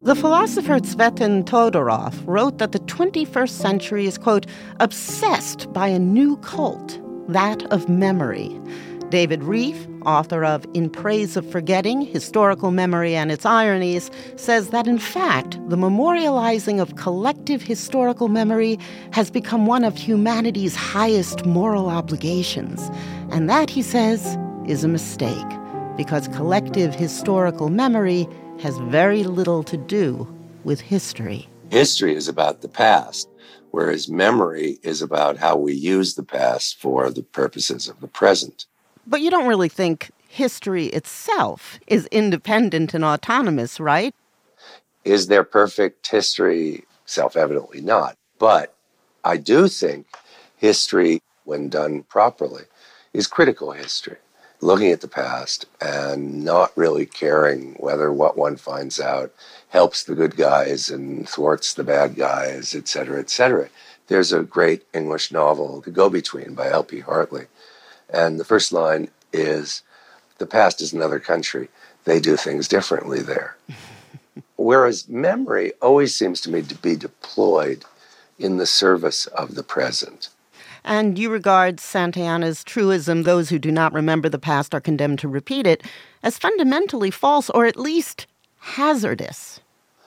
The philosopher Tsvetan Todorov wrote that the 21st century is, quote, obsessed by a new cult, that of memory. David Rieff, author of In Praise of Forgetting, Historical Memory and Its Ironies, says that, in fact, the memorializing of collective historical memory has become one of humanity's highest moral obligations. And that, he says, is a mistake, because collective historical memory has very little to do with history. History is about the past, whereas memory is about how we use the past for the purposes of the present. But you don't really think history itself is independent and autonomous, right? Is there perfect history? Self-evidently not. But I do think history, when done properly, is critical history. Looking at the past and not really caring whether what one finds out helps the good guys and thwarts the bad guys, et cetera, et cetera. There's a great English novel, The Go-Between by L.P. Hartley. And the first line is, the past is another country. They do things differently there. Whereas memory always seems to me to be deployed in the service of the present. And you regard Santayana's truism, those who do not remember the past are condemned to repeat it, as fundamentally false, or at least hazardous.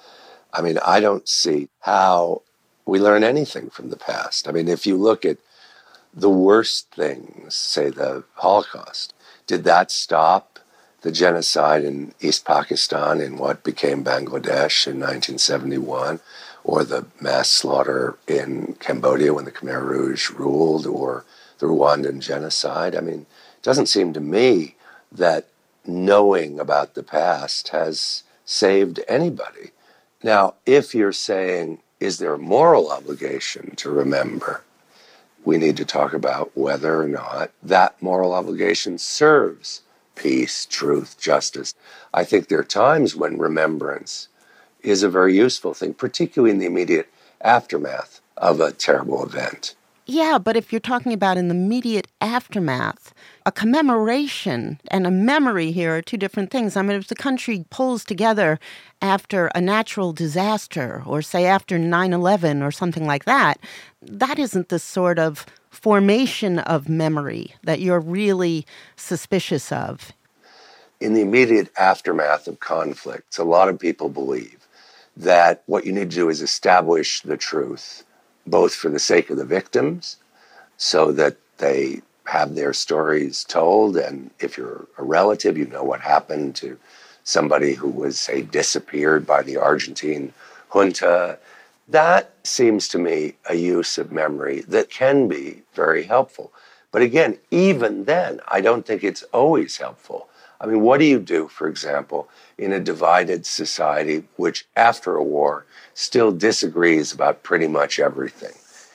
I mean, I don't see how we learn anything from the past. I mean, if you look at the worst things, say the Holocaust, did that stop the genocide in East Pakistan in what became Bangladesh in 1971? Or the mass slaughter in Cambodia when the Khmer Rouge ruled, or the Rwandan genocide? I mean, it doesn't seem to me that knowing about the past has saved anybody. Now, if you're saying, is there a moral obligation to remember? We need to talk about whether or not that moral obligation serves peace, truth, justice. I think there are times when remembrance is a very useful thing, particularly in the immediate aftermath of a terrible event. Yeah, but if you're talking about in the immediate aftermath, a commemoration and a memory here are two different things. I mean, if the country pulls together after a natural disaster, or say after 9/11 or something like that, that isn't the sort of formation of memory that you're really suspicious of. In the immediate aftermath of conflicts, a lot of people believe that what you need to do is establish the truth, both for the sake of the victims, so that they have their stories told, and if you're a relative, you know what happened to somebody who was, say, disappeared by the Argentine junta. That seems to me a use of memory that can be very helpful. But again, even then, I don't think it's always helpful. I mean, what do you do, for example, in a divided society which, after a war, still disagrees about pretty much everything?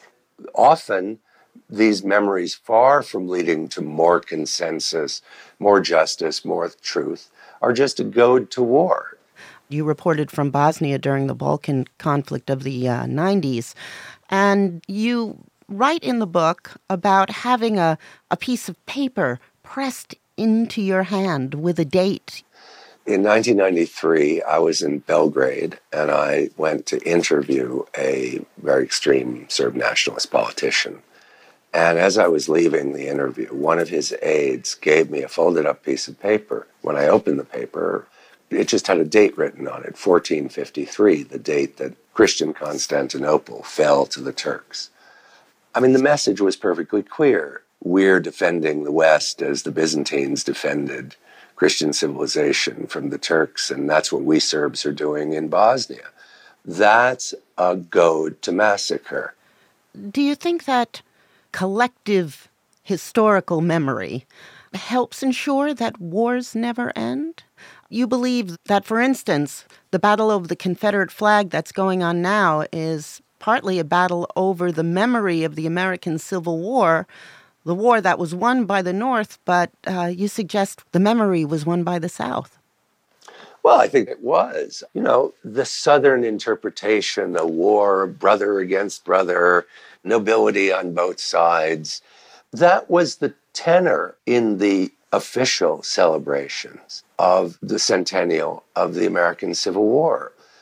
Often, these memories, far from leading to more consensus, more justice, more truth, are just a goad to war. You reported from Bosnia during the Balkan conflict of the 90s, and you write in the book about having a piece of paper pressed into your hand with a date. In 1993, I was in Belgrade, and I went to interview a very extreme Serb nationalist politician. And as I was leaving the interview, one of his aides gave me a folded-up piece of paper. When I opened the paper, it just had a date written on it, 1453, the date that Christian Constantinople fell to the Turks. I mean, the message was perfectly clear. We're defending the West as the Byzantines defended Christian civilization from the Turks, and that's what we Serbs are doing in Bosnia. That's a goad to massacre. Do you think that collective historical memory helps ensure that wars never end? You believe that, for instance, the battle over the Confederate flag that's going on now is partly a battle over the memory of the American Civil War, the war that was won by the North, but you suggest the memory was won by the South. Well, I think it was. You know, the Southern interpretation, a war, brother against brother, nobility on both sides, that was the tenor in the official celebrations of the centennial of the American Civil War.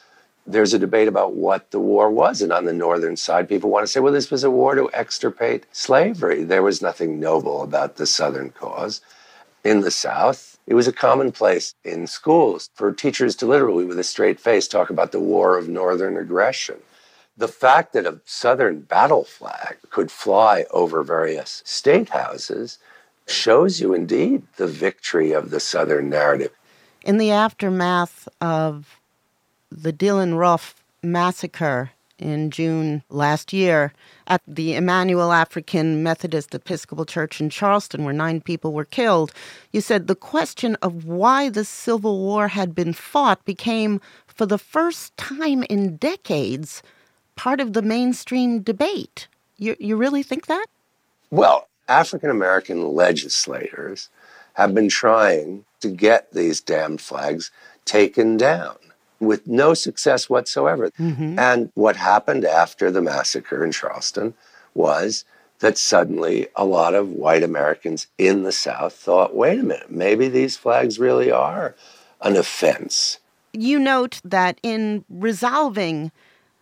there's a debate about what the war was. And on the northern side, people want to say, well, this was a war to extirpate slavery. There was nothing noble about the Southern cause. In the South, it was a commonplace in schools for teachers to literally, with a straight face, talk about the war of Northern aggression. The fact that a Southern battle flag could fly over various state houses shows you indeed the victory of the Southern narrative. In the aftermath of the Dylann Roof massacre in June last year at the Emmanuel African Methodist Episcopal Church in Charleston, where 9 people were killed, you said the question of why the Civil War had been fought became, for the first time in decades, part of the mainstream debate. You really think that? Well, African-American legislators have been trying to get these damned flags taken down with no success whatsoever. Mm-hmm. And what happened after the massacre in Charleston was that suddenly a lot of white Americans in the South thought, wait a minute, maybe these flags really are an offense. You note that in resolving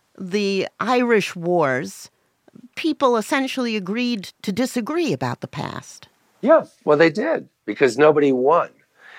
the Irish wars, people essentially agreed to disagree about the past. Yeah, well, they did, because nobody won.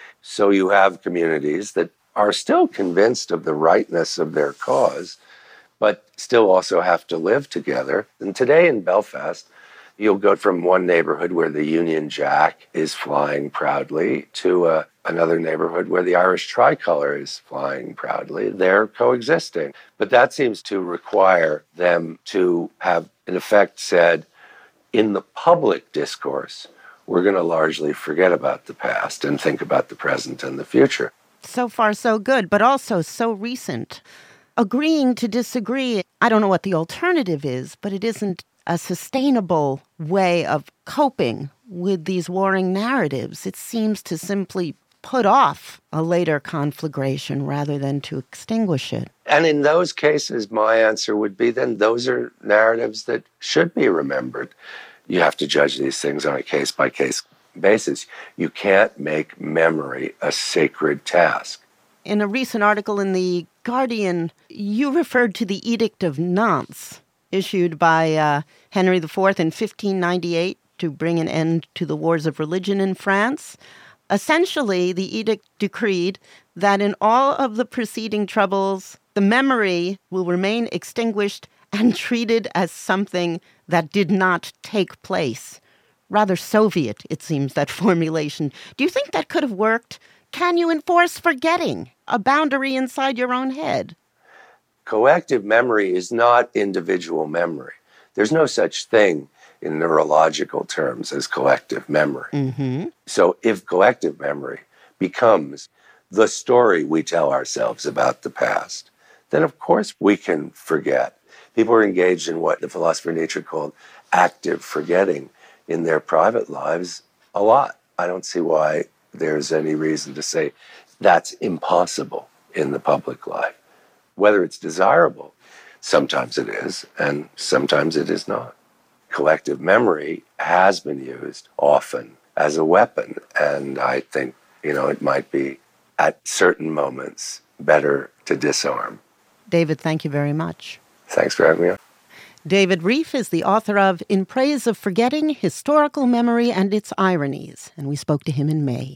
So you have communities that are still convinced of the rightness of their cause, but still also have to live together. And today in Belfast, you'll go from one neighborhood where the Union Jack is flying proudly to another neighborhood where the Irish tricolor is flying proudly. They're coexisting. But that seems to require them to have, in effect, said, in the public discourse, we're going to largely forget about the past and think about the present and the future. So far, so good, but also so recent. Agreeing to disagree, I don't know what the alternative is, but it isn't a sustainable way of coping with these warring narratives. It seems to simply put off a later conflagration rather than to extinguish it. And in those cases, my answer would be then those are narratives that should be remembered. You have to judge these things on a case-by-case basis. You can't make memory a sacred task. In a recent article in The Guardian, you referred to the Edict of Nantes, issued by Henry IV in 1598 to bring an end to the wars of religion in France. Essentially, the edict decreed that in all of the preceding troubles, the memory will remain extinguished and treated as something that did not take place. Rather Soviet, it seems, that formulation. Do you think that could have worked? Can you enforce forgetting, a boundary inside your own head? Collective memory is not individual memory. There's no such thing in neurological terms as collective memory. Mm-hmm. So if collective memory becomes the story we tell ourselves about the past, then of course we can forget. People are engaged in what the philosopher Nietzsche called active forgetting in their private lives a lot. I don't see why there's any reason to say that's impossible in the public life. Whether it's desirable, sometimes it is, and sometimes it is not. Collective memory has been used often as a weapon, and I think, it might be at certain moments better to disarm. David, thank you very much. Thanks for having me on. David Rieff is the author of In Praise of Forgetting, Historical Memory and Its Ironies, and we spoke to him in May.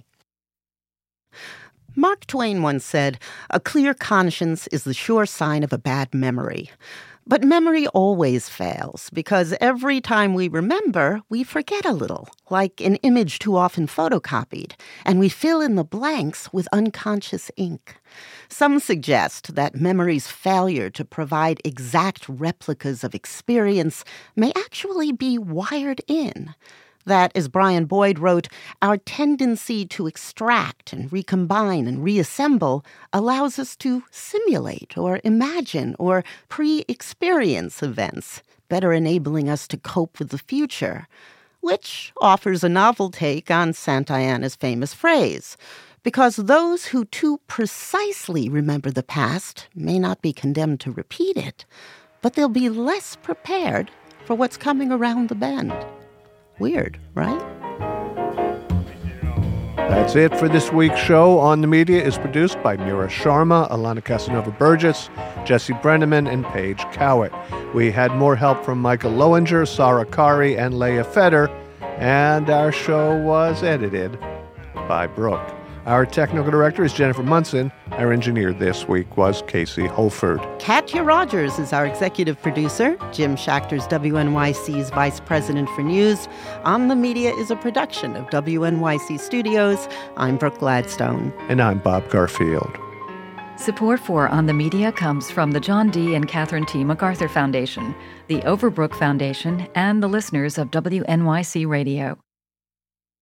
Mark Twain once said, "A clear conscience is the sure sign of a bad memory." But memory always fails, because every time we remember, we forget a little, like an image too often photocopied, and we fill in the blanks with unconscious ink. Some suggest that memory's failure to provide exact replicas of experience may actually be wired in. That, as Brian Boyd wrote, our tendency to extract and recombine and reassemble allows us to simulate or imagine or pre-experience events, better enabling us to cope with the future, which offers a novel take on Santayana's famous phrase, because those who too precisely remember the past may not be condemned to repeat it, but they'll be less prepared for what's coming around the bend. Weird, right? That's it for this week's show. On the Media is produced by Mira Sharma, Alana Casanova-Burgess, Jesse Brenneman, and Paige Cowett. We had more help from Michael Lowinger, Sarah Kari, and Leah Feder, and our show was edited by Brooke. Our technical director is Jennifer Munson. Our engineer this week was Casey Holford. Katya Rogers is our executive producer. Jim Schachter's WNYC's vice president for news. On the Media is a production of WNYC Studios. I'm Brooke Gladstone. And I'm Bob Garfield. Support for On the Media comes from the John D. and Catherine T. MacArthur Foundation, the Overbrook Foundation, and the listeners of WNYC Radio.